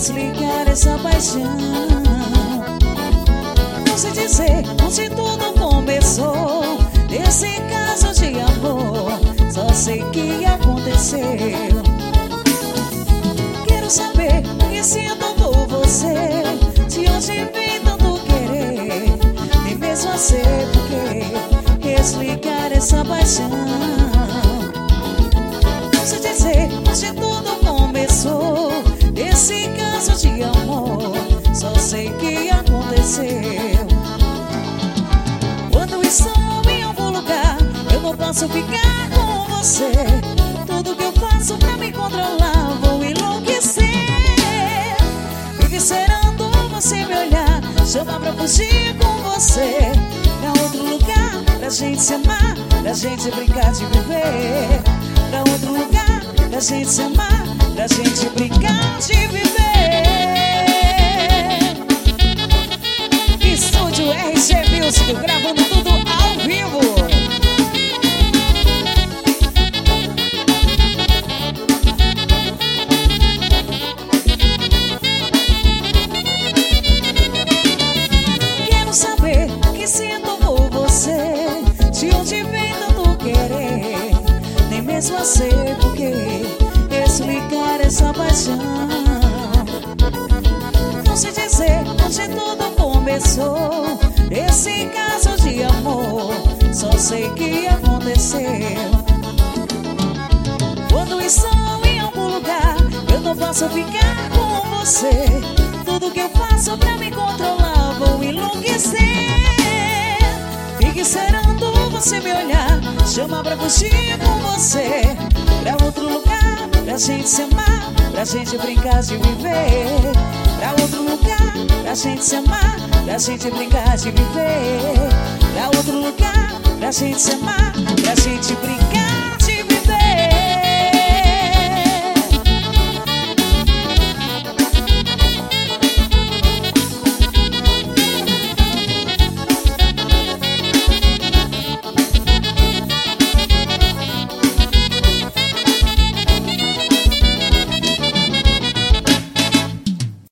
explicar essa paixão. Não sei dizer onde tudo começou, desse caso de amor, só sei que aconteceu. Quero saber o que sinto por você, de onde vem tanto querer, nem mesmo sei porquê, explicar essa paixão. Não sei dizer onde tudo começou, desse caso de amor, só sei que aconteceu. Quando estou em algum lugar, eu não posso ficar com você. Tudo que eu faço pra me controlar, vou enlouquecer. Vive esperando você me olhar, chamar pra fugir com você pra outro lugar, pra gente se amar, pra gente brincar de viver. Pra outro lugar, pra gente se amar, pra gente brincar de viver. Estúdio RG Music, gravando tudo ao vivo. Quero saber o que sinto por você, de onde vem tanto querer, nem mesmo sei porquê, explicar essa paixão. Não sei dizer onde tudo começou, esse caso de amor, só sei que aconteceu. Quando estou em algum lugar, eu não posso ficar com você. Tudo que eu faço pra me controlar, vou enlouquecer. Fique esperando você me olhar, chamar pra fugir com você pra outro lugar, pra gente se amar, pra gente brincar de viver. Pra outro lugar, pra gente se amar, pra gente brincar de viver. Pra outro lugar, pra gente se amar, pra gente brincar